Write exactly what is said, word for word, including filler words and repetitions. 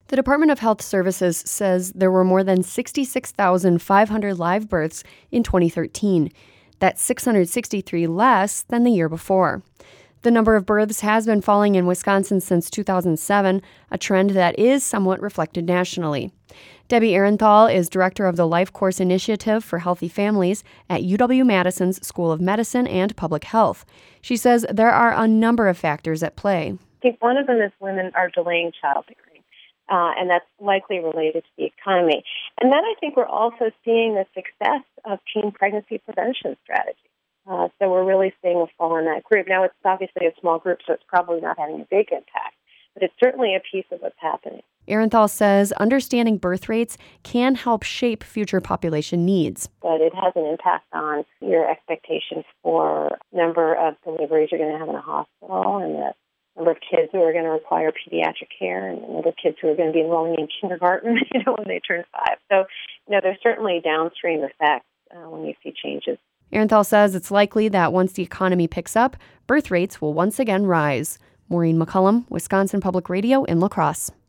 The Department of Health Services says there were more than sixty-six thousand five hundred live births in twenty thirteen. That's six hundred sixty-three less than the year before. The number of births has been falling in Wisconsin since two thousand seven, a trend that is somewhat reflected nationally. Debbie Ehrenthal is director of the Life Course Initiative for Healthy Families at U W-Madison's School of Medicine and Public Health. She says there are a number of factors at play. I think one of them is women are delaying childbearing, uh, and that's likely related to the economy. And then I think we're also seeing the success of teen pregnancy prevention strategies. Uh, so we're really seeing a fall in that group. Now, it's obviously a small group, so it's probably not having a big impact, but it's certainly a piece of what's happening. Ehrenthal says understanding birth rates can help shape future population needs. But it has an impact on your expectations for number of deliveries you're going to have in a hospital and the number of kids who are going to require pediatric care and the number of kids who are going to be enrolling in kindergarten, you know, when they turn five. So, you know, there's certainly downstream effects uh, when you see changes. Ehrenthal says it's likely that once the economy picks up, birth rates will once again rise. Maureen McCullum, Wisconsin Public Radio in La Crosse.